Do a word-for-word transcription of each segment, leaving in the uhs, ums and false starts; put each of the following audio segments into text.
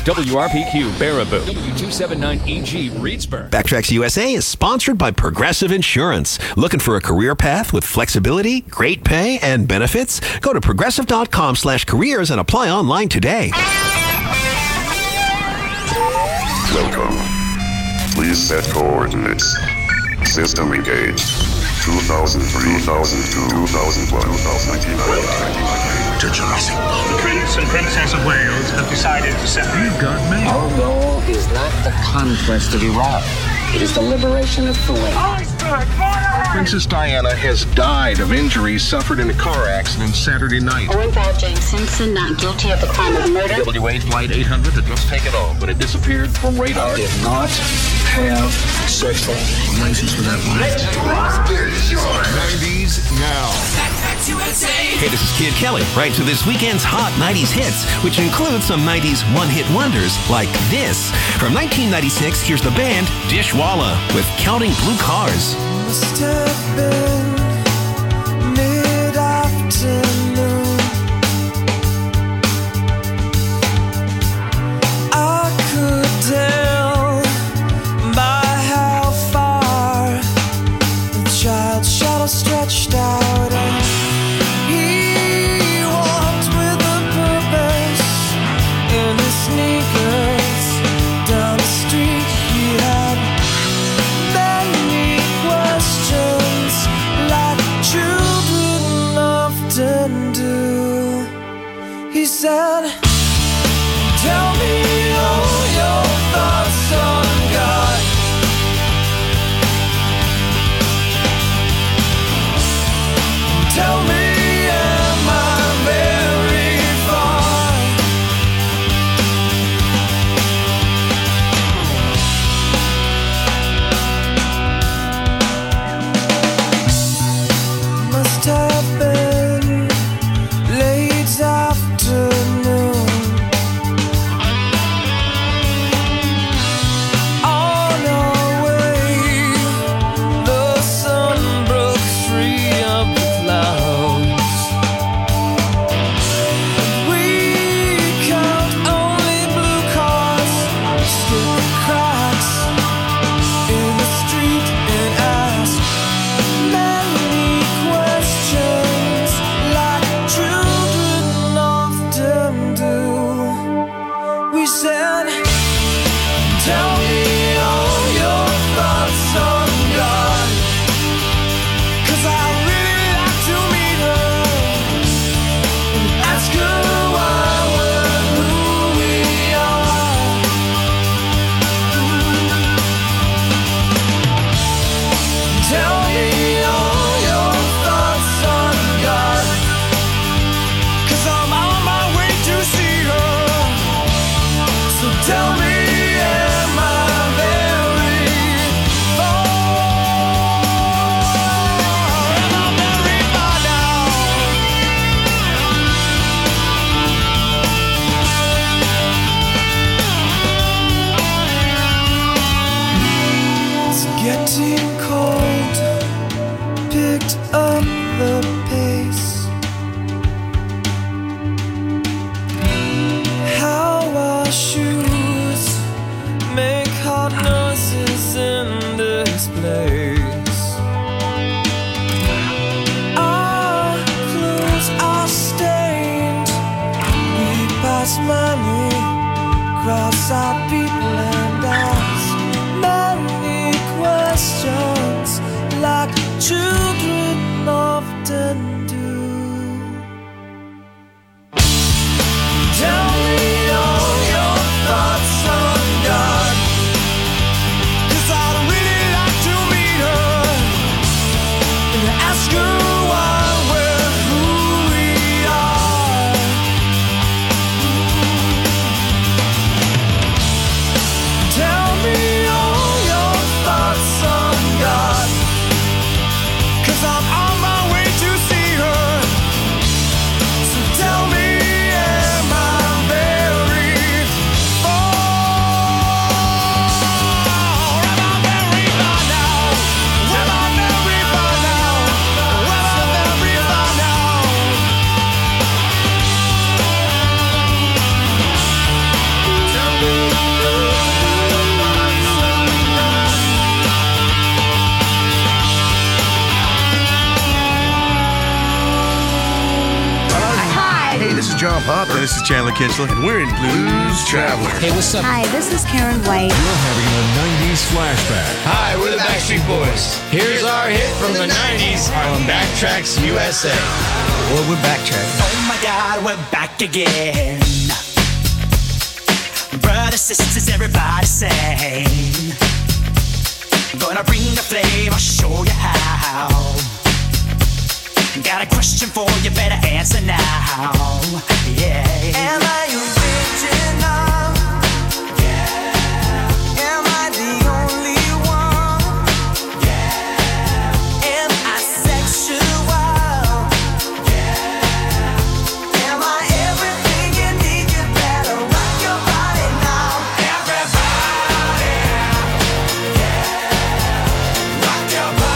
W R P Q, Baraboo. W two seventy-nine E G, Reedsburg. Backtracks U S A is sponsored by Progressive Insurance. Looking for a career path with flexibility, great pay, and benefits? Go to progressive.com slash careers and apply online today. Welcome. Please set coordinates. System engaged. two thousand three, two thousand two, two thousand one, two thousand ninety-nine. The Prince and Princess of Wales have decided to separate. You've got mail. Our goal is not the conquest of Iraq. It is the liberation of Kuwait. Princess Diana has died of injuries suffered in a car accident Saturday night. Orenthal James Simpson not guilty of the crime of murder. W A Flight eight hundred had just taken off, but it disappeared from radar. I did not have sexual relations with that woman. nineties now. Hey, this is Kid Kelly, right to this weekend's hot nineties hits, which includes some nineties one-hit wonders like this. From nineteen ninety-six, here's the band Dishwalla with Counting Blue Cars. Must have been mid-afternoon. I could tell by how far the child's shadow stretched out, and he walked with a purpose in his sneakers down the street. He had many questions like children often do. He said, tell me all your thoughts on God. Tell me, am I very far? Must have been late afternoon. On our way, the sun broke free of the clouds. We count only blue cars, skip cracks in the street and ask many questions like children often do. We said, tell me all your thoughts on God, 'cause I really like to meet her and ask her why we're who we are. Tell me all your thoughts on God, 'cause I'm on my way to see her. So tell me, am I very far? Am I very far now? It's getting cold, picked up the pace. How our shoes make hot noises in this place. Our clothes are stained. We pass money, cross-eyed people, and ask many questions like children often do. Tell me all your thoughts on God, 'cause I'd really like to meet her and ask her why we're who we are. John Pop. This is Chandler Kitchler, and we're in Blues Traveler. Hey, what's up? Hi, this is Karen White. You're having a nineties flashback. Hi, we're the Backstreet Boys. Here's our hit from the nineties on Backtracks U S A. Well, we're backtracking. Oh my God, we're back again. Brothers, sisters, everybody sing. Gonna bring the flame, I'll show you how. Got a question for you, better answer now. Yeah. Am I original? Yeah. Am I the only one? Yeah. Am I sexual? Yeah. Am I everything you need? You better rock your body now. Everybody, yeah. Rock your body.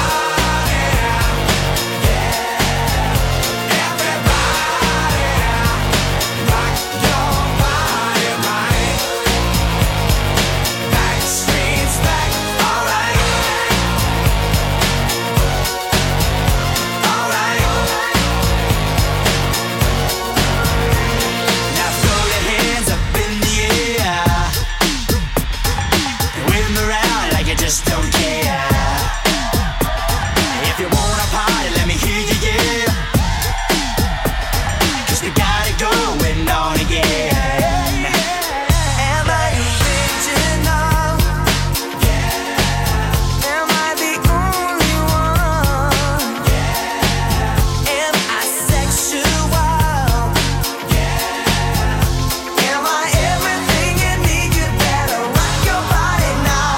Just don't care. If you wanna party, let me hear you, yeah. Cause we got it going on again. Am I original? Yeah. Am I the only one? Yeah. Am I sexual? Yeah. Am I everything you need? You better rock your body now.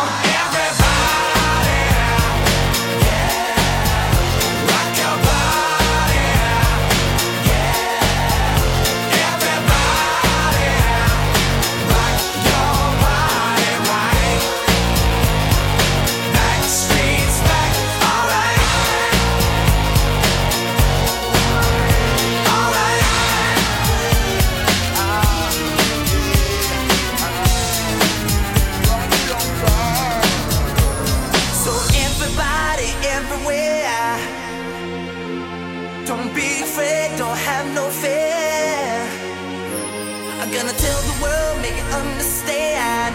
Don't be afraid, don't have no fear. I'm gonna tell the world, make it understand.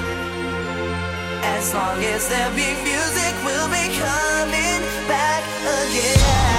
As long as there be music, we'll be coming back again.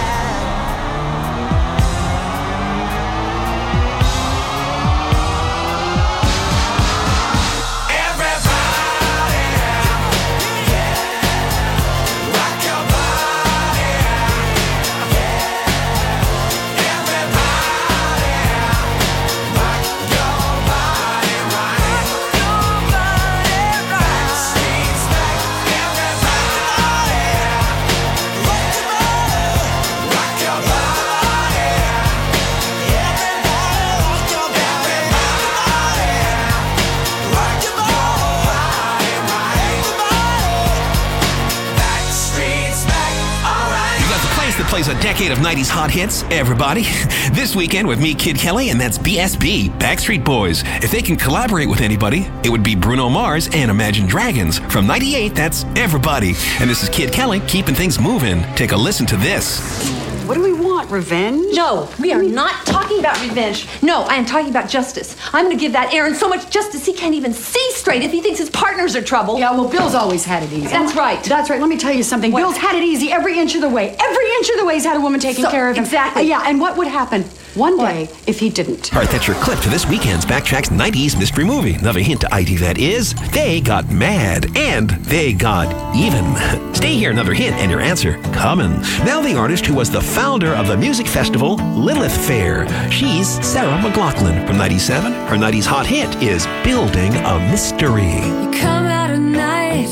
Plays a decade of nineties hot hits, everybody. This weekend with me, Kid Kelly, and that's B S B, Backstreet Boys. If they can collaborate with anybody, it would be Bruno Mars and Imagine Dragons. From ninety-eight, that's everybody. And this is Kid Kelly, keeping things moving. Take a listen to this. What do we want? Revenge? No, we are not talking about revenge. No, I am talking about justice. I'm going to give that Aaron so much justice he can't even see straight if he thinks his partners are trouble. Yeah, well, Bill's always had it easy. That's right. That's right. Let me tell you something. What? Bill's had it easy every inch of the way. Every inch of the way he's had a woman taking So, care of him. exactly. Uh, yeah, and what would happen one What? day if he didn't? All right, that's your clip to this weekend's Backtracks nineties mystery movie. Another hint to I T that is, they got mad and they got even. Stay here, another hint and your answer coming. Now the artist who was the founder of the music festival Lilith Fair. She's Sarah McLachlan from ninety-seven. Her nineties hot hit is Building a Mystery. You come out at night,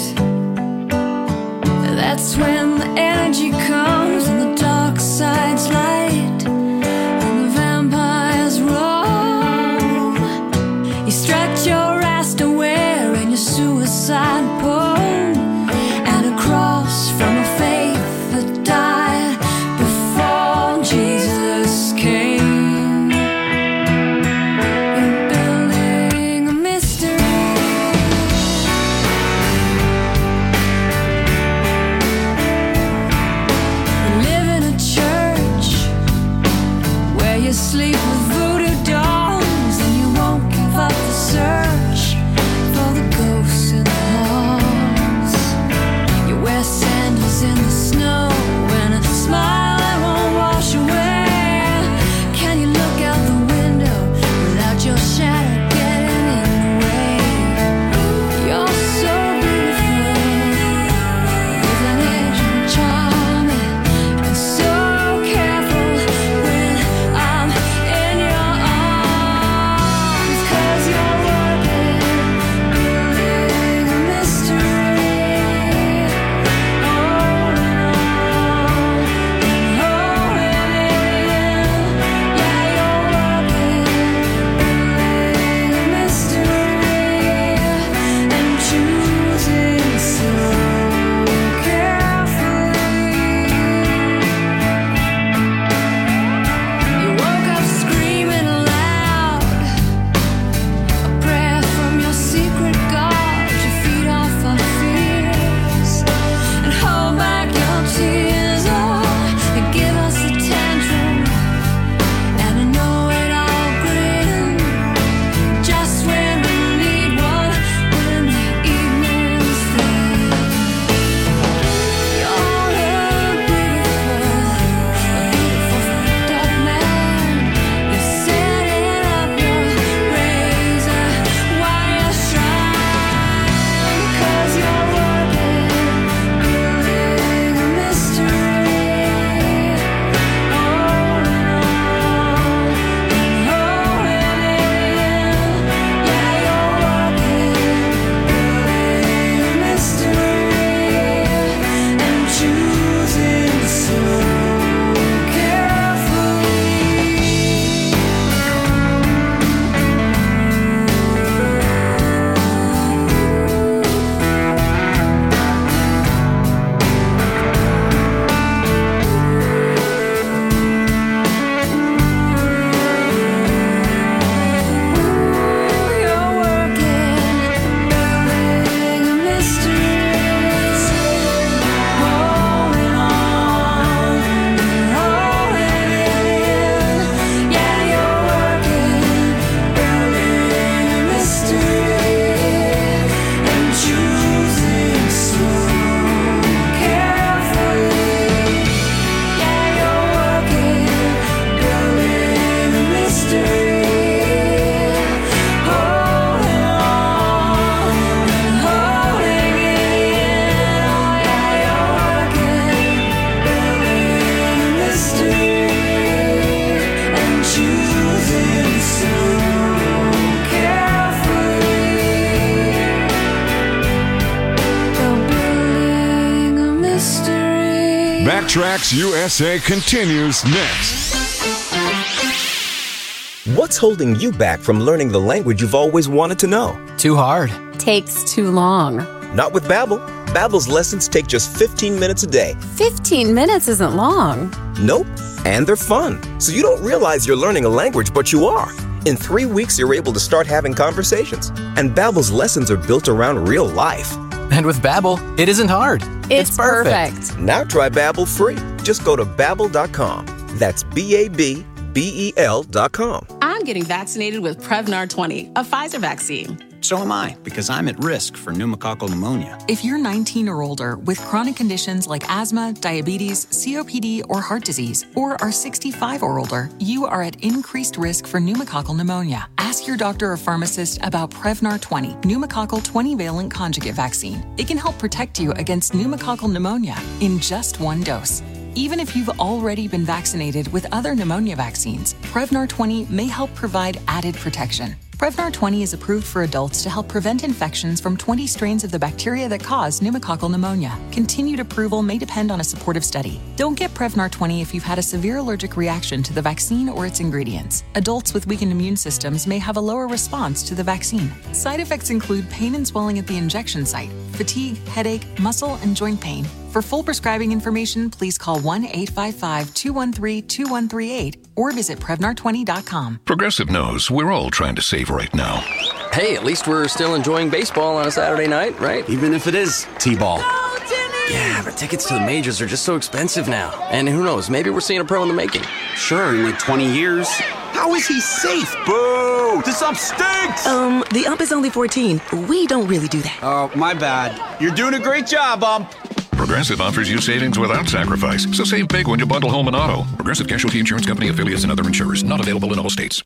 that's when the energy comes and the dark side's light and the vampires roam. You stretch your ass to wearing your suicide poem and a cross from a faith that died before Jesus came. You're building a mystery. You live in a church where you sleep with voodoo dolls. Backtracks U S A continues next. What's holding you back from learning the language you've always wanted to know? Too hard. Takes too long. Not with Babbel. Babbel's lessons take just fifteen minutes a day. fifteen minutes isn't long. Nope. And they're fun. So you don't realize you're learning a language, but you are. In three weeks, you're able to start having conversations. And Babbel's lessons are built around real life. And with Babbel, it isn't hard. It's, it's perfect. perfect. Now try Babbel free. Just go to babbel dot com. That's B A B B E L dot com. I'm getting vaccinated with Prevnar twenty, a Pfizer vaccine. So am I, because I'm at risk for pneumococcal pneumonia. If you're nineteen or older with chronic conditions like asthma, diabetes, C O P D, or heart disease, or are sixty-five or older, you are at increased risk for pneumococcal pneumonia. Ask your doctor or pharmacist about Prevnar twenty, pneumococcal twenty-valent conjugate vaccine. It can help protect you against pneumococcal pneumonia in just one dose. Even if you've already been vaccinated with other pneumonia vaccines, Prevnar twenty may help provide added protection. Prevnar twenty is approved for adults to help prevent infections from twenty strains of the bacteria that cause pneumococcal pneumonia. Continued approval may depend on a supportive study. Don't get Prevnar twenty if you've had a severe allergic reaction to the vaccine or its ingredients. Adults with weakened immune systems may have a lower response to the vaccine. Side effects include pain and swelling at the injection site, fatigue, headache, muscle, and joint pain. For full prescribing information, please call one eight five five, two one three, two one three eight or visit Prevnar twenty dot com. Progressive knows we're all trying to save right now. Hey, at least we're still enjoying baseball on a Saturday night, right? Even if it is T-ball. Yeah, but tickets to the majors are just so expensive now. And who knows, maybe we're seeing a pro in the making. Sure, in like twenty years. How is he safe? Boo! This ump stinks! Um, the ump is only fourteen. We don't really do that. Oh, my bad. You're doing a great job, ump. Progressive offers you savings without sacrifice. So save big when you bundle home and auto. Progressive Casualty Insurance Company affiliates and other insurers. Not available in all states.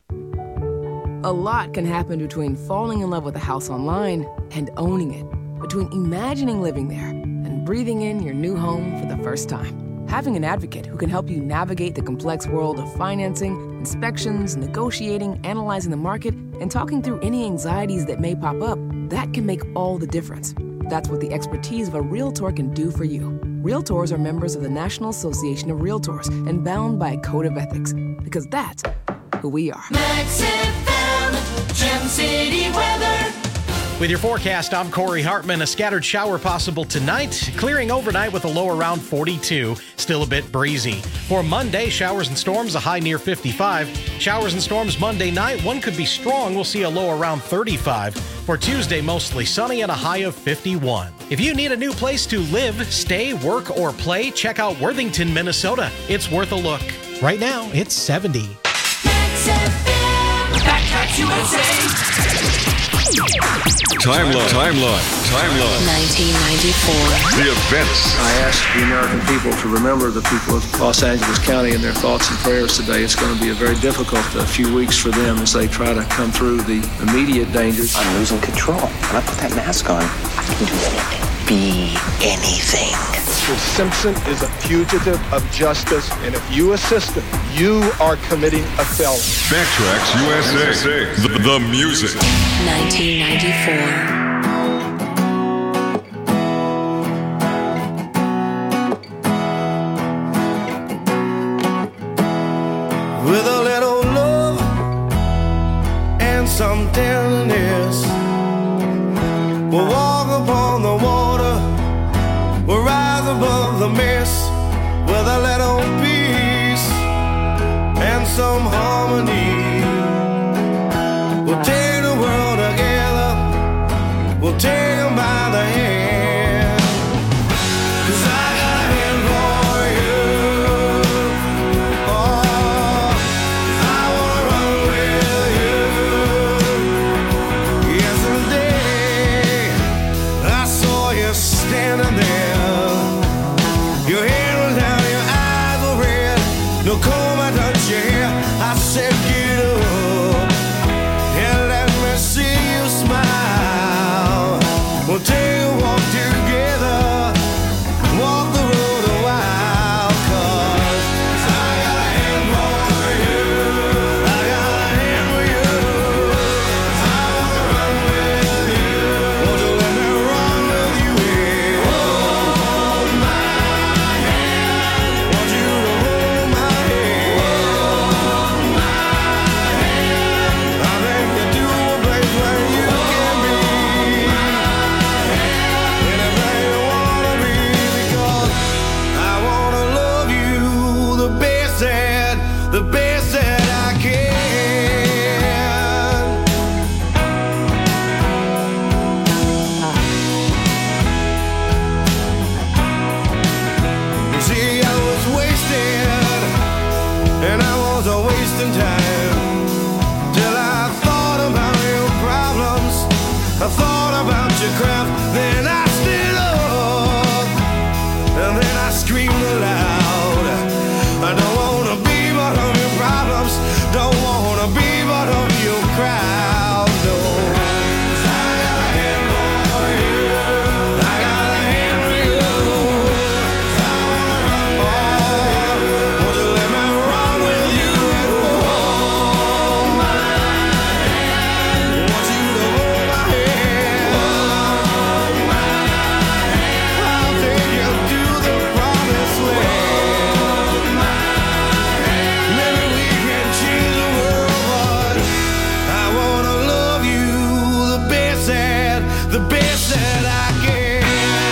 A lot can happen between falling in love with a house online and owning it. Between imagining living there and breathing in your new home for the first time. Having an advocate who can help you navigate the complex world of financing, inspections, negotiating, analyzing the market, and talking through any anxieties that may pop up, that can make all the difference. That's what the expertise of a Realtor can do for you. Realtors are members of the National Association of Realtors and bound by a code of ethics, because that's who we are. Max F M, Gem City weather. With your forecast, I'm Corey Hartman. A scattered shower possible tonight, clearing overnight with a low around forty-two, still a bit breezy. For Monday, showers and storms, a high near fifty-five. Showers and storms Monday night, one could be strong. We'll see a low around thirty-five. For Tuesday, mostly sunny and a high of fifty-one. If you need a new place to live, stay, work, or play, check out Worthington, Minnesota. It's worth a look. Right now, it's seventy. Max F M, Backtracks U S A. Timeline, timeline, timeline. nineteen ninety-four. The events. I ask the American people to remember the people of Los Angeles County in their thoughts and prayers today. It's going to be a very difficult uh, few weeks for them as they try to come through the immediate dangers. I'm losing control. When I put that mask on, I can do anything. Be anything. Mister Simpson is a fugitive of justice, and if you assist him, you are committing a felony. Backtracks U S A. The, the music. nineteen ninety-four. With a little love and some tenderness, we'll walk upon the water, we'll rise above the mist. With a little peace and some harmony, we'll take the world together, we'll take them by the hand. 'Cause I got a hand for you. Oh, I wanna run with you. Yesterday, I saw you standing there. Your head was down, your eyes were red. No comb, I touched your hair. I said, get up and let me see you smile. We'll take a walk together, walk the road a while. 'Cause I got a hand for you, I got a hand for you. I wanna run with you. Won't you let me run with you? Yeah. that I can.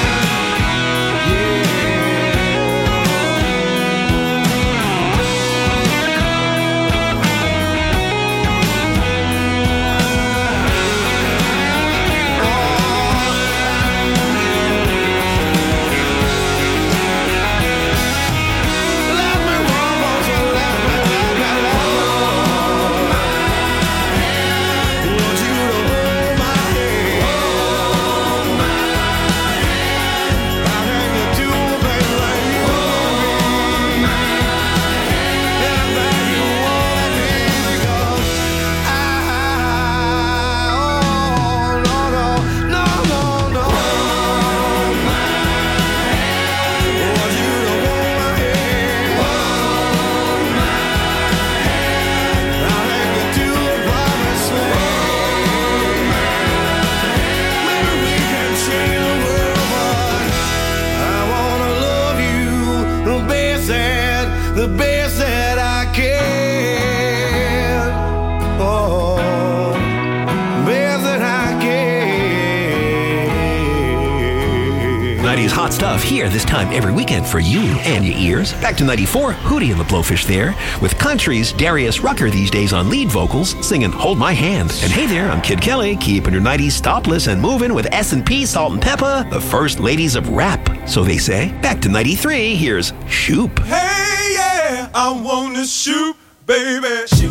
The best that I can. Oh, best that I can. nineties hot stuff here this time every weekend for you and your ears. Back to ninety-four, Hootie and the Blowfish there, with country's Darius Rucker these days on lead vocals, singing Hold My Hand. And hey there, I'm Kid Kelly, keeping your nineties stopless and moving with S and P, Salt and Pepper, the first ladies of rap, so they say. Back to ninety-three, here's Shoop. Hey, yeah, I wanna shoot, baby. Shoot.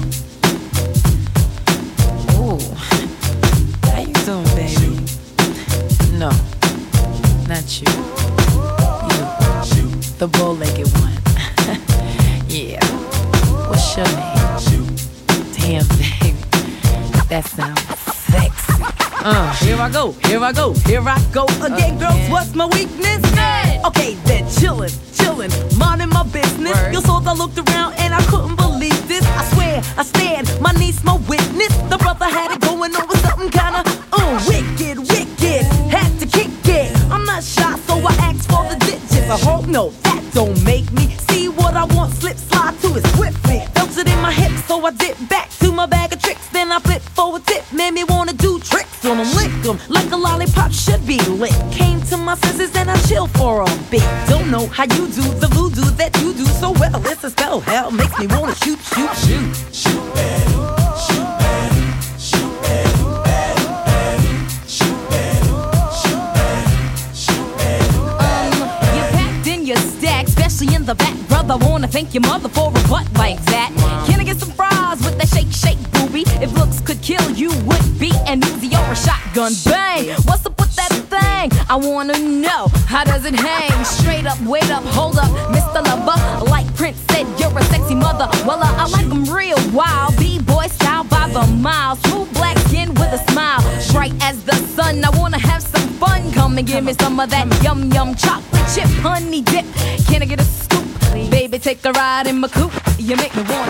Ooh, how you doing, baby? No, not you. You, the bow-legged one. Yeah. What's your name? Damn, baby, that sounds sexy. Uh, here I go, here I go, here I go again, girls. Okay. What's my weakness? Hey. Okay, then chillin', chillin', minding my business. Word. You saw I looked around and I couldn't believe this. I swear, I stand, my niece, my witness. The brother had it going on with something kinda uh, wicked, wicked. Had to kick it. I'm not shy, so I asked for the digits. I hope no, that don't make me see what I want. Slip, slide to it swiftly. Felt it in my hips, so I dipped back to my bag of tricks. Then I flipped for a tip, made me wanna do tricks on them, lick them like a lollipop should be lit. Came to my senses and I chill for a bit. Don't know how you do the voodoo that you do so well. It's a spell, hell makes me wanna shoot, shoot, shoot. Shoot, baby, shoot, baby, shoot, baby, baby, shoot, baby, shoot, baby, shoot, baby. Um, you packed in your stack, especially in the back, brother. Wanna thank your mother for a butt like that. Can I get some fries with that shake, shake, booby? If looks could kill, you would be an Uzi or a shotgun. Bang! What's up with that thing? I wanna know, how does it hang? Straight up, wait up, hold up, Mister Lover. Like Prince said, you're a sexy mother. Well, uh, I like them real wild. B-boy style by the mile. Smooth black skin with a smile. Bright as the sun, I wanna have some fun. Come and give me some of that yum yum chocolate chip honey dip. Can I get a scoop? Baby, take a ride in my coupe. You make me wanna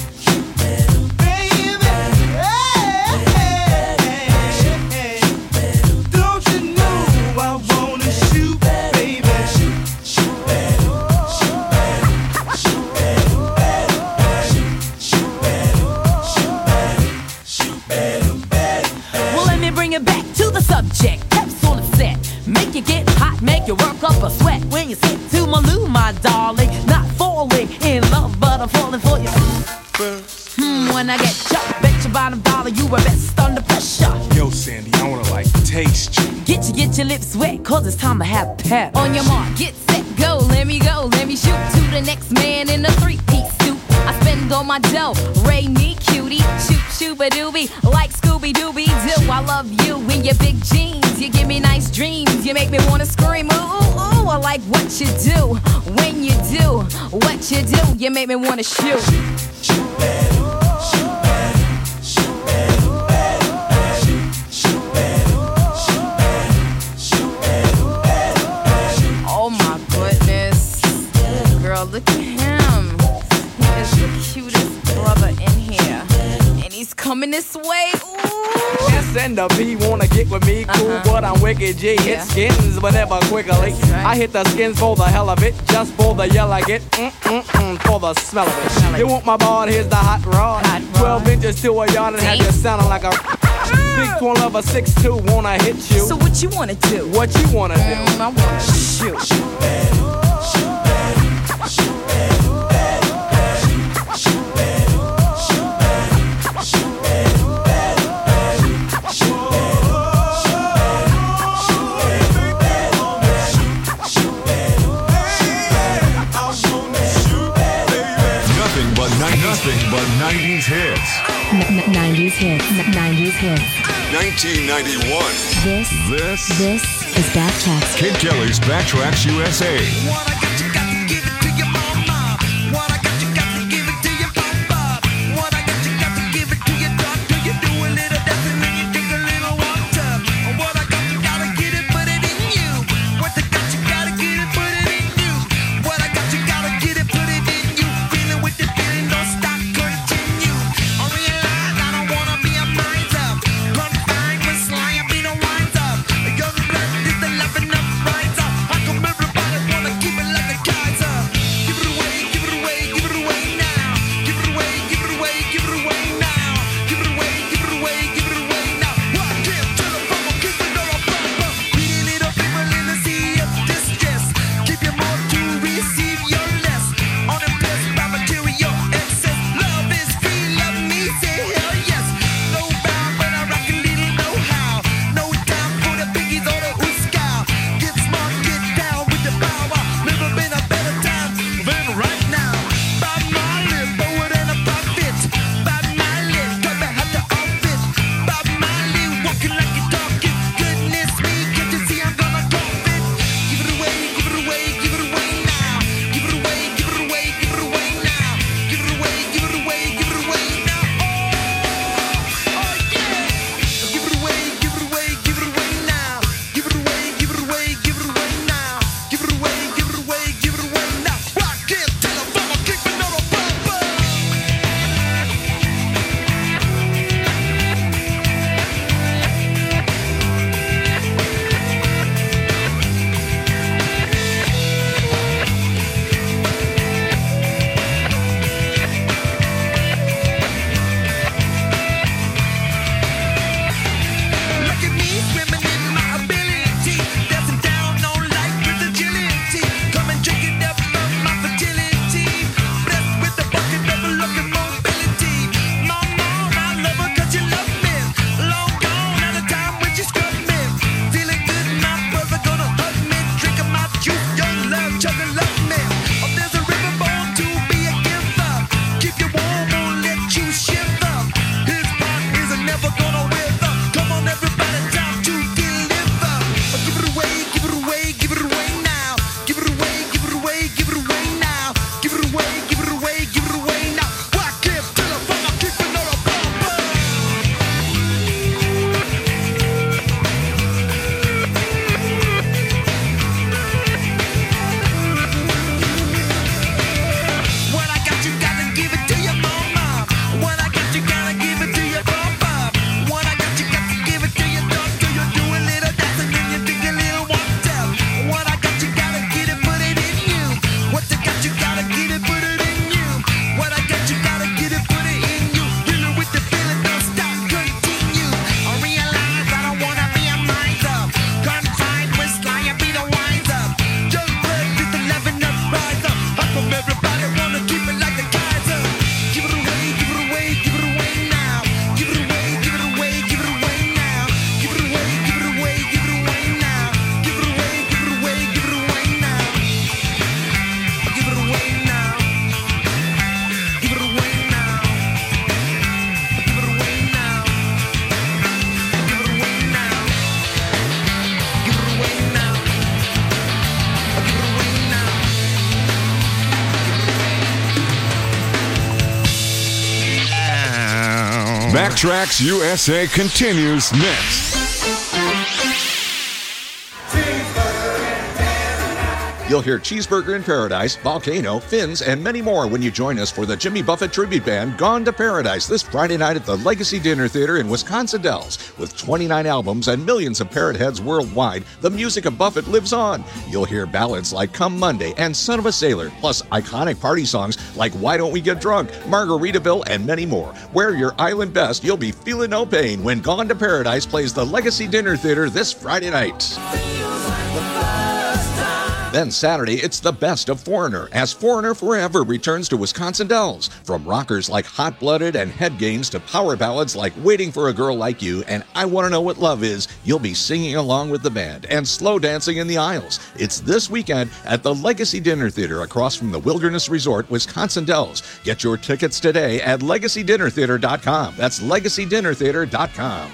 subject, that's all it said. Make you get hot, make you work up a sweat. When you sit to my loo, my darling. Not falling in love, but I'm falling for you. Hmm, when I get chucked, bet your bottom dollar you were best under pressure. Yo, Sandy, I wanna like taste you. Get you, get your lips wet, cause it's time to have pep. On your mark, get set, go, let me go, let me shoot to the next man in a three-piece suit. I spend all my dough, Ray me cutie, shoot shooba-dooby, like Scooby-Dooby-Doo. I love you in your big jeans, you give me nice dreams, you make me wanna scream, ooh, ooh, ooh. I like what you do, when you do, what you do, you make me wanna shoot. Shoot, baby. Oh my goodness, girl, look at him. He is the cutest brother in here, and he's coming this way. Ooh. S and the P wanna get with me, cool, uh-huh. But I'm wicked G. Yeah. Hit skins, but never quickly. Right. I hit the skins for the hell of it, just for the yell I get, mm-mm-mm, for the smell of it. Smell you it. Want my ball? Here's the hot rod. Hot rod. Twelve inches to a yard and have you sounding like a. Big twin lover, six two, wanna hit you. So what you wanna do? What you wanna do? Mm, I wanna shoot. Shoot Betty, shoot Betty, shoot Betty, Betty, Betty, shoot Betty, shoot Betty, shoot Betty, Betty, Betty, shoot Betty, shoot Betty, Betty, shoot Betty, I wanna shoot Betty. Nothing but nothing but nineties hits. nineties hits. nineties hits. nineteen ninety-one. This. This. This is Backtracks. Kid Kelly's Backtracks U S A. What I got, you got to give it to your mama. What I got, you got to give it to your papa. What I got, you got to give it to your doctor. You do a little dancing and you drink a little water. What I got, you gotta get it, put it in you. What I got, you gotta get it, put it in you. What I got, you gotta get it, put it in you. Feeling with the feeling, don't stop, continue. I realize I don't wanna be a miser. Confined with sly, I be the wiser. Young blood is the loving up riser. How come everybody wanna keep it like a Kaiser? Give it away, give it away, give it away now. Give it away, give it away, give it away now. Give it away, give it away, give it away now. What can't tell them from a kick it or a bumper? Greedy little people in the sea of distress. Give you more to receive your less. Unimpressed by material excess. Love is free, love me, say hell yes. No bound, but I rock a little know-how. No time for the biggies or the ooskow. Get smart, get down with the power. Never been a better time than right now. By my lip, forward and a profit. By my lip, cut back at the outfit. By my lip, walking like you're talking. Goodness me, can't you see I'm gonna drop it? Give it away, give it away, give it away now. Give it away, give it away, give it away now. Give it away, give it away, give it away now. Oh, oh yeah. Give it away, give it away, give it away now. Give it away, give it away, give it away now. Give it away, give it away, give it away now. I can't tell if I'm a keeping on a bumper. Look at me swimming in my ability, dancing down on life with agility. Come and drink it up from my fertility. Blessed with a bucket of looking mobility. Mama, I love her 'cause you love me. Long gone at a time when you scrub me. Feeling good, my brother gonna hug me. Drinking my juice, young love, chugging love me. Oh, there's a river born to be a giver. Keep you warm, won't let you shiver. His part is never gonna wither. Come on, everybody, time to deliver. Oh, give it away, give it away, give it away now. Give it away, give it away, give it away now. Give it away, give it away, give it away now. Why can't tell if I'm a keeping on a bumper? What I got, you gotta give it to your mama. What I got, you gotta give it to your papa. What I got, you got to give it to your doctor. You do a little dancing and you drink a little water. What I got, you gotta get it, put it in you. What I got, you gotta get it, put it in you. What I got, you gotta get it, put it in you. Feeling with the feeling, don't stop, continue. I realize I don't wanna be a miser. Confined with sly, I be the wiser. Young blood is the loving up riser. How come everybody wanna keep it like a Kaiser? Give it away, give it away, give it away now. Give it away, give it away, give it away now. Give it away, give it away, give it away now. Give it away, give it away, give it away now. Give it away now. Give it away now. Give it away now. Give it away now. Give it away now. Give it away now. Backtracks U S A continues next. You'll hear Cheeseburger in Paradise, Volcano, Fins, and many more when you join us for the Jimmy Buffett tribute band Gone to Paradise this Friday night at the Legacy Dinner Theater in Wisconsin Dells. With twenty-nine albums and millions of parrot heads worldwide, the music of Buffett lives on. You'll hear ballads like Come Monday and Son of a Sailor, plus iconic party songs like Why Don't We Get Drunk, Margaritaville, and many more. Wear your island best, you'll be feeling no pain when Gone to Paradise plays the Legacy Dinner Theater this Friday night. Then Saturday, it's the best of Foreigner, as Foreigner Forever returns to Wisconsin Dells. From rockers like Hot Blooded and Head Games to power ballads like Waiting for a Girl Like You and I Want to Know What Love Is, you'll be singing along with the band and slow dancing in the aisles. It's this weekend at the Legacy Dinner Theater across from the Wilderness Resort, Wisconsin Dells. Get your tickets today at legacy dinner theater dot com. That's legacy dinner theater dot com.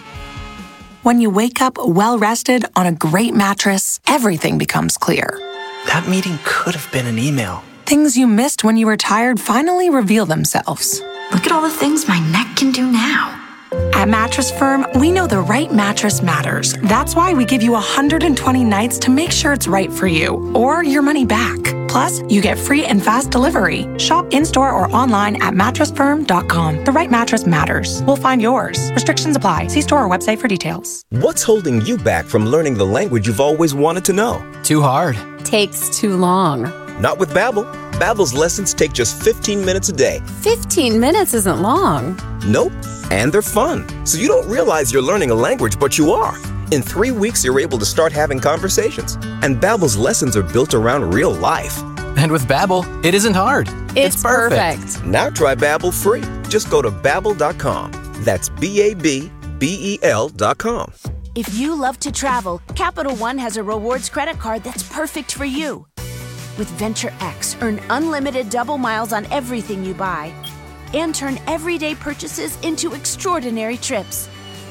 When you wake up well-rested on a great mattress, everything becomes clear. That meeting could have been an email. Things you missed when you were tired finally reveal themselves. Look at all the things my neck can do now. At Mattress Firm, we know the right mattress matters. That's why we give you one hundred twenty nights to make sure it's right for you, or your money back. Plus, you get free and fast delivery. Shop in-store or online at mattress firm dot com. The right mattress matters. We'll find yours. Restrictions apply. See store or website for details. What's holding you back from learning the language you've always wanted to know? Too hard. Takes too long. Not with Babbel. Babbel's lessons take just fifteen minutes a day. fifteen minutes isn't long. Nope. And they're fun. So you don't realize you're learning a language, but you are. In three weeks, you're able to start having conversations. And Babbel's lessons are built around real life. And with Babbel, it isn't hard. It's, it's perfect. perfect. Now try Babbel free. Just go to babbel dot com. That's B A B B E L dot com. If you love to travel, Capital One has a rewards credit card that's perfect for you. With Venture X, earn unlimited double miles on everything you buy and turn everyday purchases into extraordinary trips.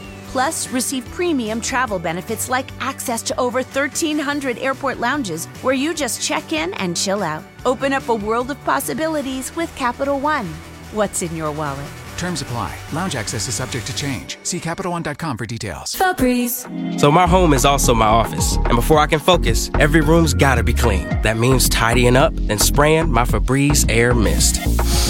Plus, receive premium travel benefits like access to over thirteen hundred airport lounges where you just check in and chill out. Open up a world of possibilities with Capital One. What's in your wallet? Terms apply. Lounge access is subject to change. See Capital One dot com for details. Febreze. So my home is also my office. And before I can focus, every room's gotta be clean. That means tidying up and spraying my Febreze Air Mist.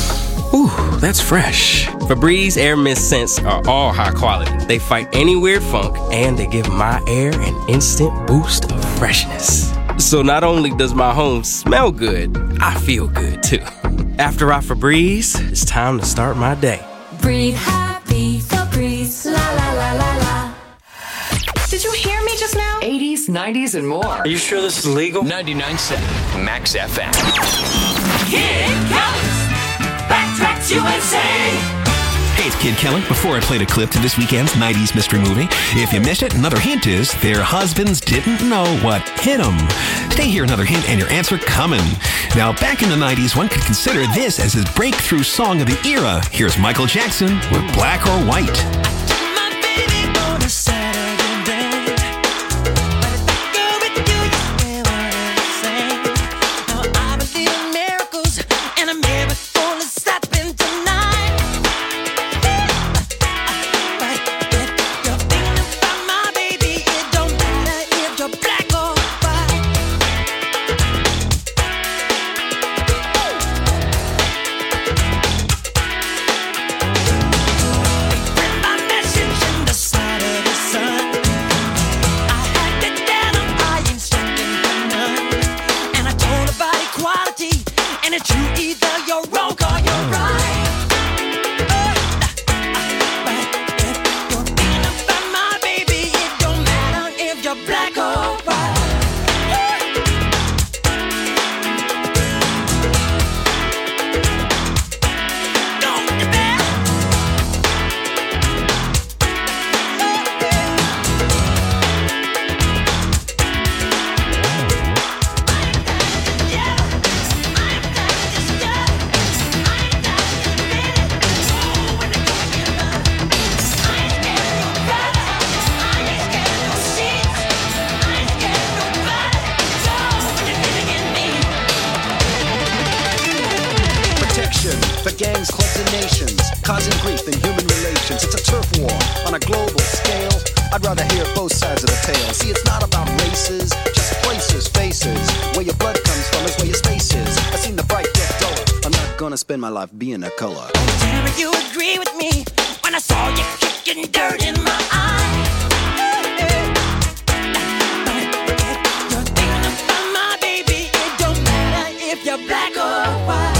Ooh, that's fresh. Febreze Air Mist scents are all high quality. They fight any weird funk, and they give my air an instant boost of freshness. So not only does my home smell good, I feel good too. After I Febreze, it's time to start my day. Breathe happy, Febreze, la la la la la. Did you hear me just now? eighties, nineties, and more. Are you sure this is legal? ninety-nine point seven Max F M. Kid Kelly's Backtracks U S A. Hey, it's Kid Kelly. Before I played a clip to this weekend's nineties mystery movie, if you missed it, another hint is their husbands didn't know what hit them. Stay here, another hint, and your answer coming. Now, back in the nineties, one could consider this as his breakthrough song of the era. Here's Michael Jackson with Black or White. See, it's not about races, just places, faces, where your blood comes from. to spend my life being a color. Tell me you agree with me when I saw you kicking dirt in my eye. You're thinking about my baby. It don't matter if you're black or white.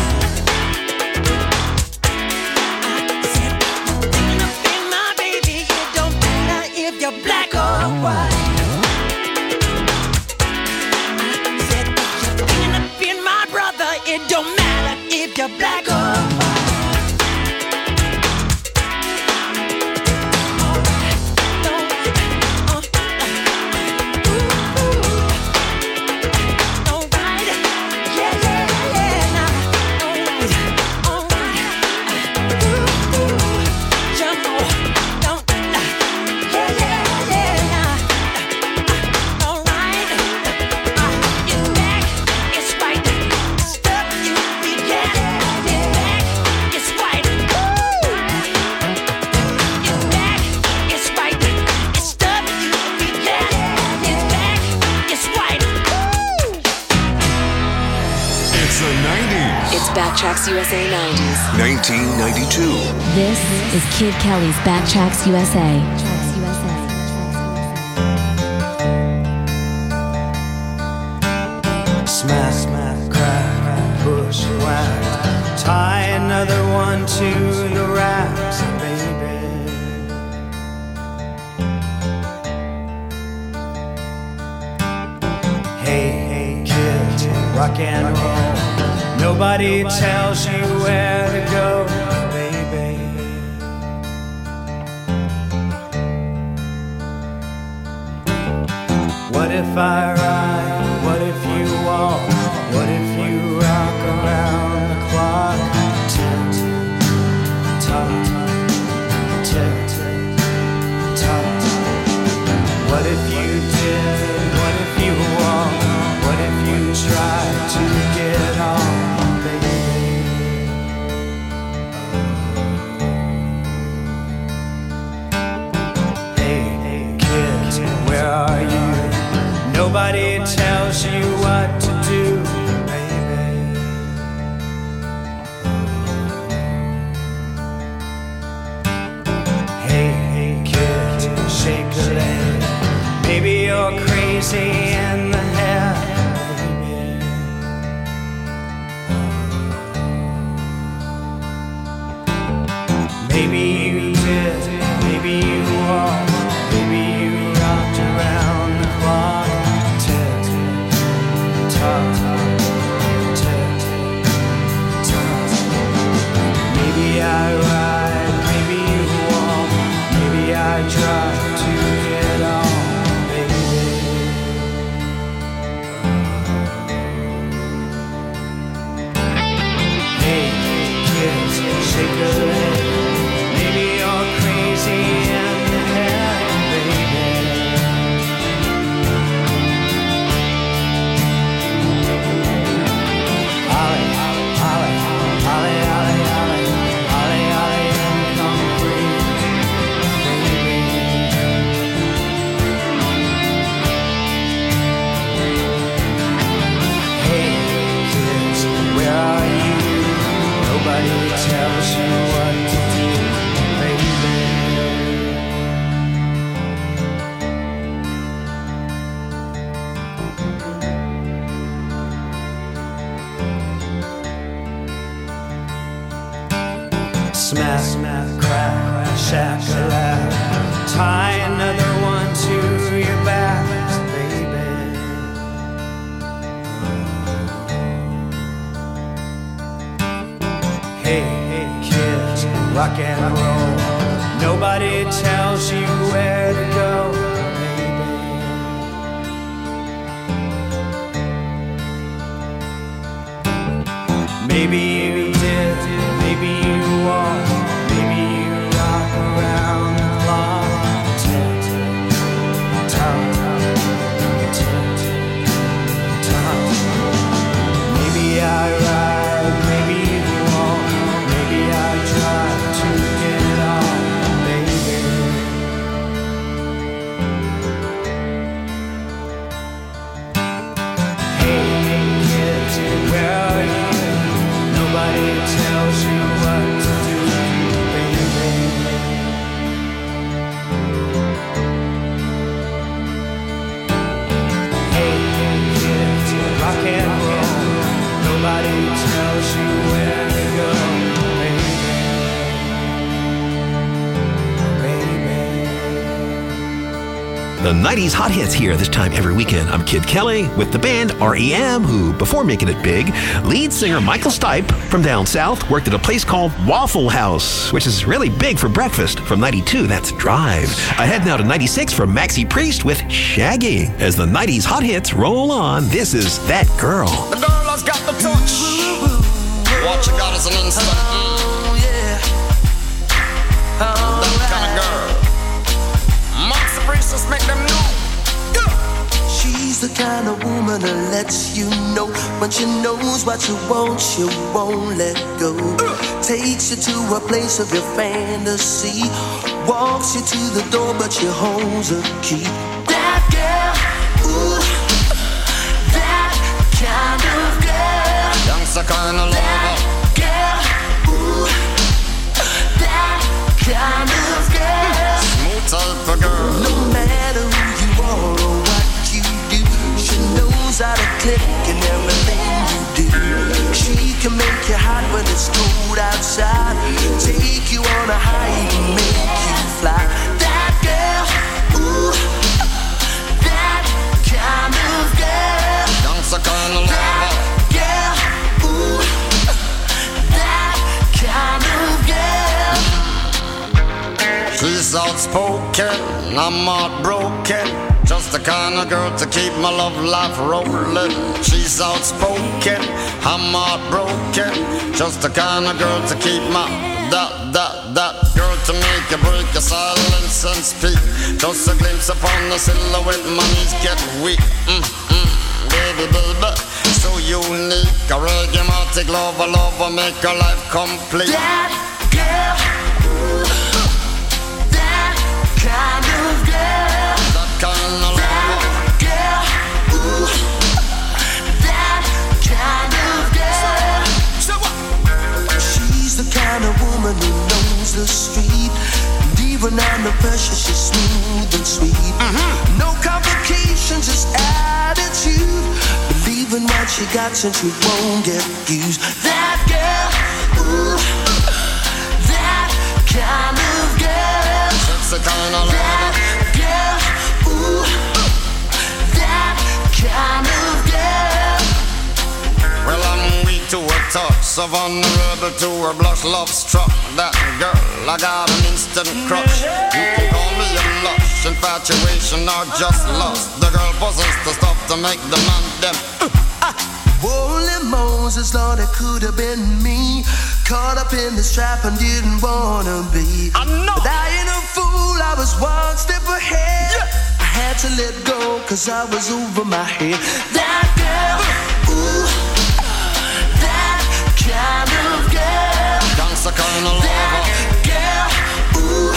I said you're thinking about my baby. It don't matter if you're black or white. I said you're thinking about my brother. It don't matter if you're black or white. Backtracks U S A nineties. nineteen ninety-two. This is Kid Kelly's Backtracks U S A. Smack, smack, crack, push, whack. Tie another one to the racks, baby. Hey, hey, kid, rock and roll. Nobody tells you where to go, baby. What if I ride? What if you walk? What if you rock around the clock? Tick, tock, tick, tock. What if you did? What if you walk? What if you tried to get on? Nobody tells you what to do, baby. Hey, hey, kid, shake a leg. Maybe you're crazy in the head, baby. Maybe you did, maybe you walked, maybe you rocked around the clock. Maybe I ride, maybe you walk, maybe I try to get on, baby. Hey, kids, shake a leg. Maybe you're crazy in the head, baby. Ollie, Ollie, Ollie, Ollie, Ollie, Ollie, Ollie, and come free, baby. Hey, kids, where are you? Nobody tells you what to do, baby. Smack, smack, crack, shack-a-lack. Tie another one to your back, baby. Hey, hey, kids, rock and roll. Nobody tells you where to go, baby. Maybe you did, maybe you walked, maybe you rock around the clock. Tick, tock, tick, tock. Maybe I ride, maybe you walk, maybe I try to get on, baby. Hey, hey, kids, where are you? Nobody The nineties hot hits here this time every weekend. I'm Kid Kelly with the band R E M, who, before making it big, lead singer Michael Stipe from down south worked at a place called Waffle House, which is really big for breakfast. From ninety-two, that's Drive. Ahead now to ninety-six for Maxi Priest with Shaggy. As the nineties hot hits roll on, this is That Girl. The girl has got the touch. What you got is an instant. Oh, yeah. Oh, that kind of girl. Maxi Priest just make them know. She's the kind of woman that lets you know when she knows what you want, she won't let go. Takes you to a place of your fantasy, walks you to the door, but she holds a key. That girl, ooh, that kind of girl. Youngster kind of lover. That girl, ooh, that kind of girl. Smooth type of girl. No matter who you are or what you do, she knows how to click in everything you do. She can make you hot when it's cold outside, take you on a high and make you fly. That girl, ooh, that kind of girl. Youngster kind of lover. That girl, ooh, that kind of girl. She's outspoken, I'm heartbroken. Just the kind of girl to keep my love life rolling. She's outspoken, I'm heartbroken. Just the kind of girl to keep my that, that, that girl to make you break your silence and speak. Just a glimpse upon the silhouette, my knees get weak. Mm, mm, baby, baby, so unique. A reggae-matic lover, lover, make her life complete. That girl, ooh, that kind of girl. That kind of lover. That girl, ooh, that kind of girl. She's the kind of woman who knows the street, and even under pressure she's smooth and sweet. Mm-hmm. No complications, just attitude. Believe in what she got since she won't get used. That girl, ooh, that kind of girl. That's the kind of lover. That girl, ooh, that kind of girl. Well, I'm weak to her touch, so vulnerable to her blush. Love struck that girl, I got an instant crush. You can call me a lush, infatuation or just lust. The girl possessed the stuff to make the man them. Holy Moses, Lord, it could have been me, caught up in this trap and didn't wanna be. I know. But I ain't a fool, I was one step ahead. Yeah. I had to let go, cause I was over my head. That girl, ooh, that kind of girl. Dancer kind of lover. That girl, ooh,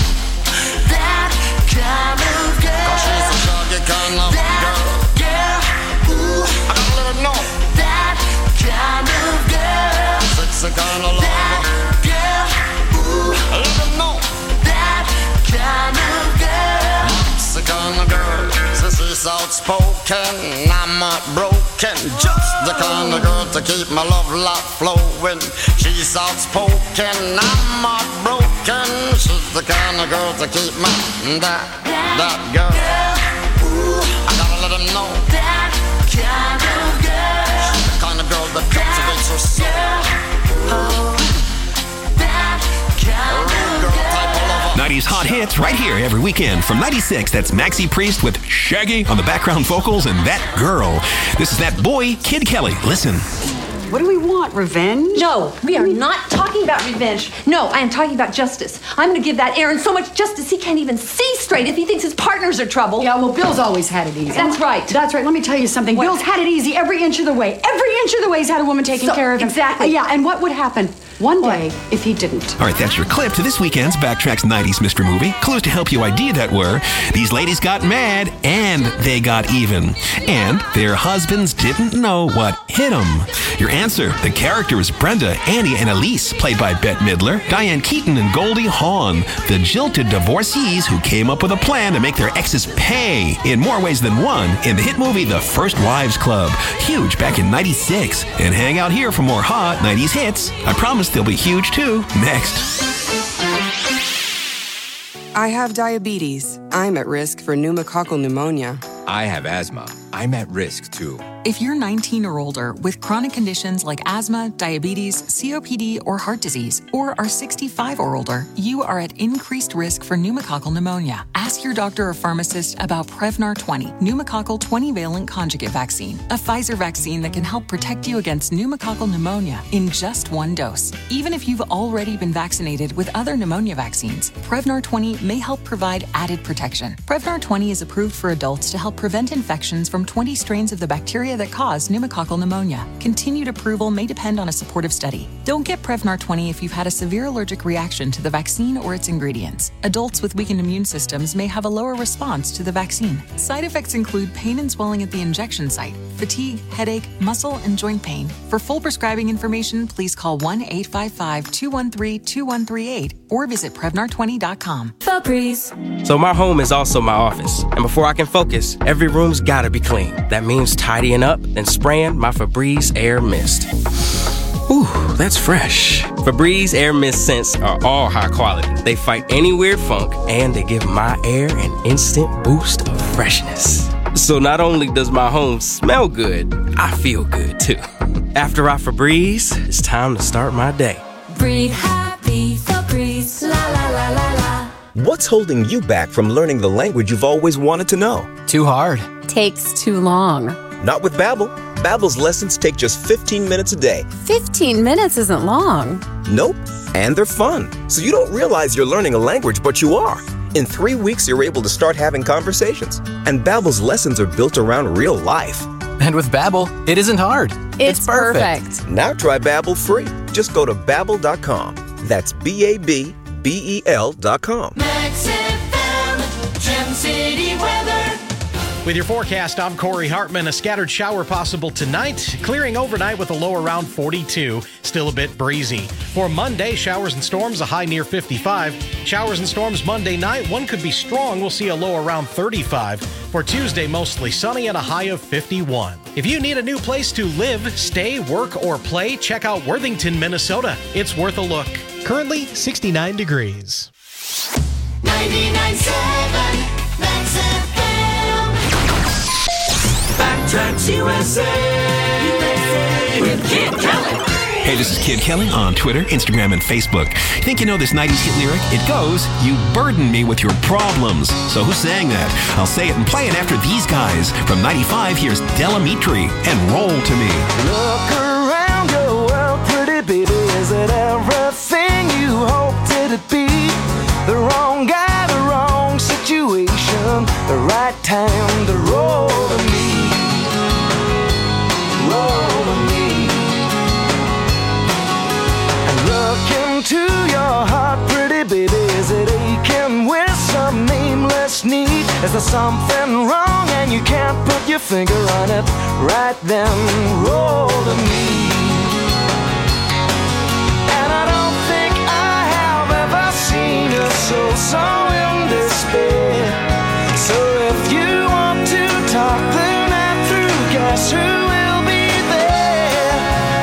that kind of girl. Cause she's a shaggy kind of that girl. Girl, ooh, I gotta let her know. That kind of girl. Sexy kind of lover. That girl, ooh, I let her know. that kind of girl. Sexy kind of girl. So she's outspoken, I'm not broken. Just the kind of girl to keep my love life flowing. She's outspoken, I'm not broken. She's the kind of girl to keep my that that girl. Ooh, I gotta let him know. that kind of girl. She's the kind of girl that cultivates her soul. Oh, that kind of Girl type of lover. nineties hot hits right here every weekend. From ninety-six, that's Maxi Priest with Shaggy on the background vocals and That Girl. This is That Boy, Kid Kelly. Listen. What do we want? Revenge? No, we are not talking about revenge. No, I am talking about justice. I'm going to give that Aaron so much justice he can't even see straight if he thinks his partners are trouble. Yeah, well, Bill's always had it easy. That's right. That's right. Let me tell you something. What? Bill's had it easy every inch of the way. Every inch of the way he's had a woman taking So, care of him. exactly. Uh, yeah, and what would happen one day if he didn't? All right, that's your clip to this weekend's Backtracks nineties Mystery Movie. Clues to help you idea that were, these ladies got mad and they got even. And their husbands didn't know what hit them. Your answer, the characters Brenda, Annie, and Elise, played by Bette Midler, Diane Keaton, and Goldie Hawn, the jilted divorcees who came up with a plan to make their exes pay in more ways than one in the hit movie The First Wives Club. Huge back in ninety-six. And hang out here for more hot nineties hits. I promise they'll be huge too next. I have diabetes. I'm at risk for pneumococcal pneumonia. I have asthma. I'm at risk too. If you're nineteen or older with chronic conditions like asthma, diabetes, C O P D, or heart disease, or are sixty-five or older, you are at increased risk for pneumococcal pneumonia. Ask your doctor or pharmacist about Prevnar twenty, pneumococcal twenty-valent conjugate vaccine, a Pfizer vaccine that can help protect you against pneumococcal pneumonia in just one dose. Even if you've already been vaccinated with other pneumonia vaccines, Prevnar twenty may help provide added protection. Prevnar twenty is approved for adults to help prevent infections from twenty strains of the bacteria that cause pneumococcal pneumonia. Continued approval may depend on a supportive study. Don't get Prevnar twenty if you've had a severe allergic reaction to the vaccine or its ingredients. Adults with weakened immune systems may have a lower response to the vaccine. Side effects include pain and swelling at the injection site, fatigue, headache, muscle, and joint pain. For full prescribing information, please call one eight five five, two one three, two one three eight or visit Prevnar twenty dot com. Febreze. So my home is also my office, and before I can focus, every room's gotta be clean. That means tidying up, then spraying my Febreze Air Mist. Ooh, that's fresh. Febreze Air Mist scents are all high quality. They fight any weird funk, and they give my air an instant boost of freshness. So not only does my home smell good, I feel good too. After I Febreze, it's time to start my day. Breathe happy, Febreze. La la la la la. What's holding you back from learning the language you've always wanted to know? Too hard. Takes too long. Not with Babbel. Babbel's lessons take just fifteen minutes a day. fifteen minutes isn't long. Nope. And they're fun. So you don't realize you're learning a language, but you are. In three weeks, you're able to start having conversations. And Babbel's lessons are built around real life. And with Babbel, it isn't hard. It's, it's perfect. perfect. Now try Babbel free. Just go to babbel dot com. That's B A B B E L dot com. Max F M, Gem City weather. With your forecast, I'm Corey Hartman. A scattered shower possible tonight, clearing overnight with a low around forty-two. Still a bit breezy. For Monday, showers and storms, a high near fifty-five. Showers and storms Monday night, one could be strong. We'll see a low around thirty-five. For Tuesday, mostly sunny and a high of fifty-one. If you need a new place to live, stay, work, or play, check out Worthington, Minnesota. It's worth a look. Currently sixty-nine degrees. ninety-nine point seven Max F M. Backtracks U S A with Kid Kelly. Hey, this is Kid Kelly on Twitter, Instagram, and Facebook. Think you know this nineties hit lyric? It goes, "You burden me with your problems." So who sang that? I'll say it and play it after these guys. From ninety-five, here's Delamitri and Roll to Me. Look around your world, pretty baby. Is it everything you hoped it'd be? The wrong guy, the wrong situation, the right time to roll to me. Roll to me. And look into your heart, pretty baby. Is it aching with some nameless need? Is there something wrong and you can't put your finger on it? Right then, roll to me. And I don't think I have ever seen a soul so in despair. So if you want to talk the night through, guess who will be there?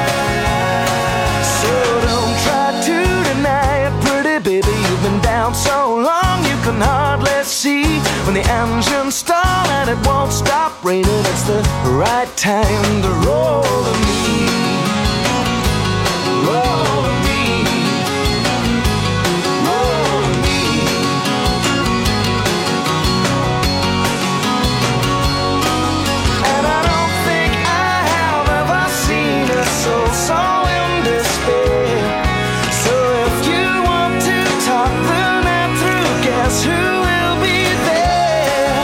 So don't try to deny it, pretty baby. You've been down so long you can hardly see. When the engine stall and it won't stop raining, it's the right time to roll to me. Roll to me. Roll to me. And I don't think I have ever seen a soul so in despair. So if you want to talk the night through, guess who will be there?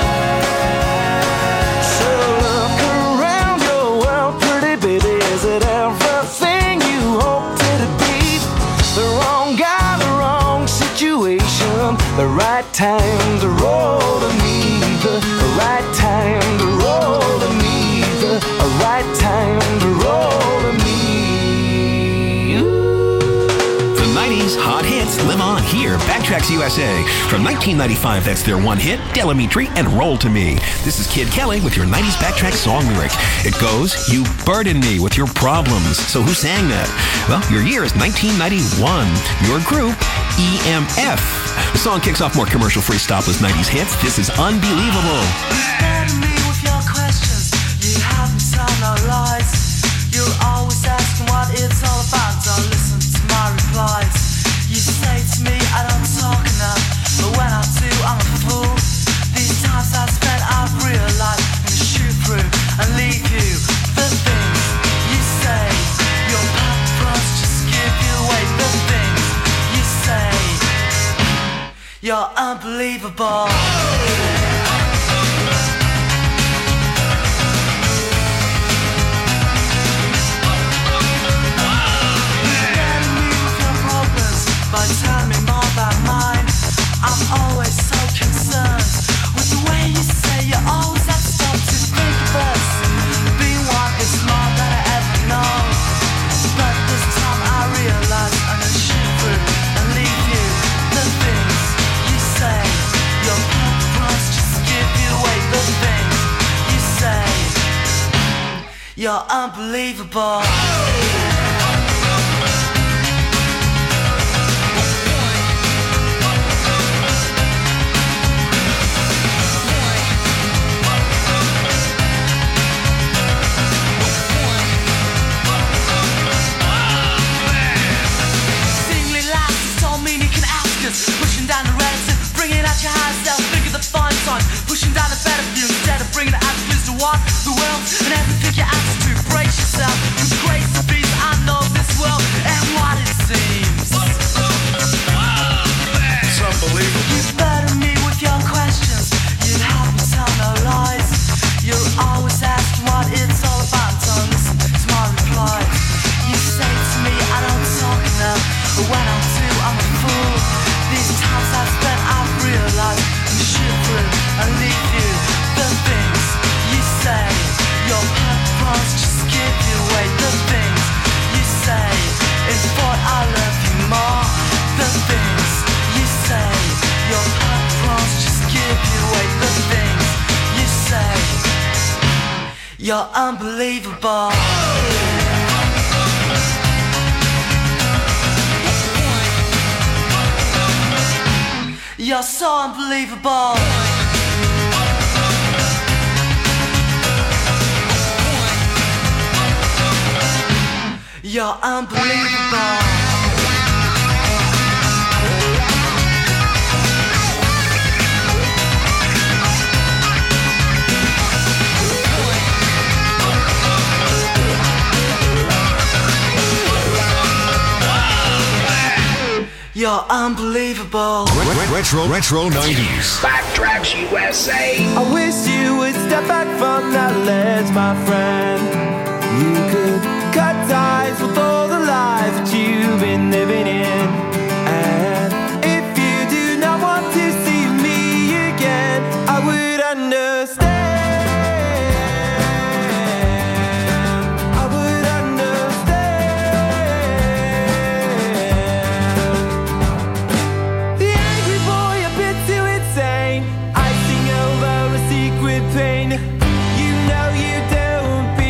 So look around your world, pretty baby. Is it everything you hoped it'd be? The wrong guy, the wrong situation, the right time to roll to me. The right time to roll to me. The right time to roll to me. The nineties hot hits live on here. Backtracks U S A. From nineteen ninety-five, that's their one hit, Delamitri and Roll to Me. This is Kid Kelly with your nineties Backtrack song lyric. It goes, "You burden me with your problems." So who sang that? Well, your year is nineteen ninety-one. Your group, E M F. The song kicks off more commercial-free stopless nineties hits. This is Unbelievable. Spare me with your questions. You haven't told no lies. You're always asking what it's all about. Don't listen to my replies. You say to me I don't talk enough, but when I do I'm a fool. These times I spent I've realized I'm gonna shoot through and leave you. The things you say, your purpose just give you away. The things you say, you're unbelievable. But tell me more about mine. I'm always so concerned with the way you say you always have to stop to think of us. Being one is more than I ever know. But this time I realize I'm gonna shoot through and leave you. The things you say, your purpose just give you away. The things you say, you're unbelievable. Pushing down the reds and bringing out your higher self. Figure the fine sign, pushing down the better view instead of bringing the attitudes to what the world and everything your attitude. Brace yourself, cause grace and peace I know this world and what it seems. It's unbelievable. You burden me with your questions. You haven't told no lies. You're always asking what it's all about. Don't listen to my replies. You say to me I don't talk enough, but when I do I'm a fool. These times I've spent, I've realized I'm shoot through and leave you. The things you say, your purpose just give you away. The things you say, is what I love you more. The things you say, your purpose just give you away. The things you say, you're unbelievable. You're so unbelievable. You're unbelievable. You're unbelievable. Retro, retro nineties. Backtracks U S A. I wish you would step back from that ledge, my friend. You could cut ties with all the lies that you've been living in. And if you do not want to see me again, I would understand. Pain. You know you don't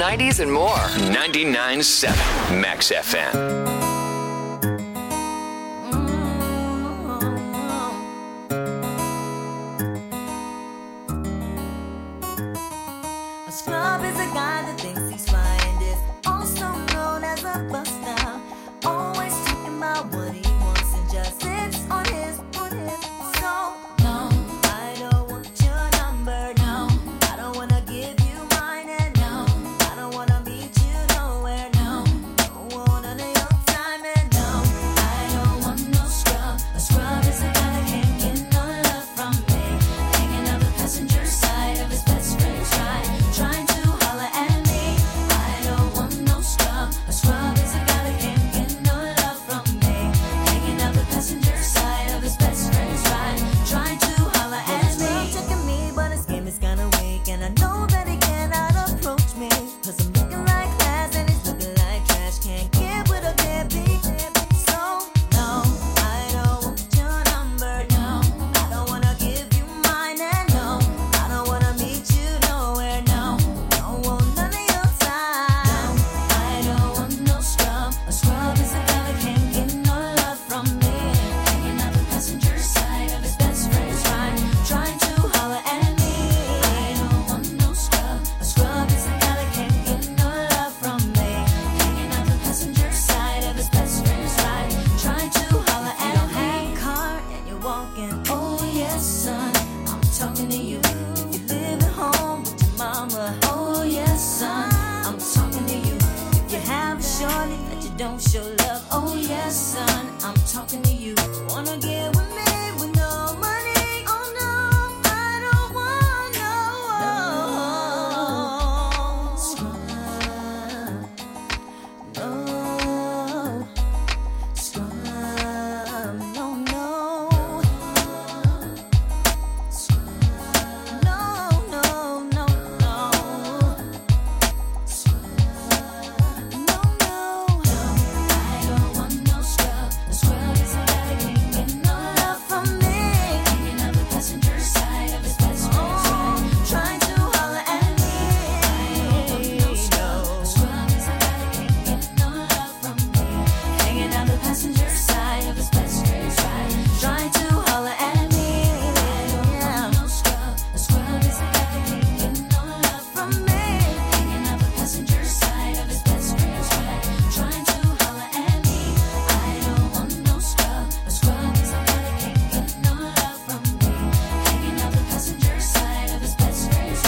nineties and more. ninety-nine point seven Max F M. A scrub is a guy that thinks he's fly and is also known as a buster. Always talking about what he wants and just sits on his, on his. So, no, I don't want your number, no. I don't wanna give you mine, and no, I don't wanna meet you nowhere, no. Don't want none of your time, and no, I don't want no scrub. A scrub is a guy that can't get no love from me. Hanging out the passenger side of his best friend's ride, trying to holler at me. I don't want no scrub. A scrub is a guy that can't get no love from me. Hanging out the passenger side of his best friend's ride, trying to holler at me. He's checking me, but his game is kinda weak, and I know that he cannot approach me. Cause I'm looking like class and he's looking like trash. Can't get with a deadbeat. So, no, I don't want your number, no. I don't wanna give you mine, and no, I don't wanna meet you nowhere, no. Don't want none of your time. No, I don't want no scrub. A scrub is a guy that can't get no love from me. Hanging out the passenger side of his best friend's ride, trying to holler at me. I don't want no scrub. A scrub is a guy that can't get no love from me. Hanging out the passenger side of his best friend's ride, trying to holler at me. You don't have a car and you're walking. Oh yes, son, I'm talking to you. If you live at home with your mama. Oh yes, son, I'm talking to you. If you have a shorty that you don't show love. Oh yes, son, I'm talking to you. Wanna get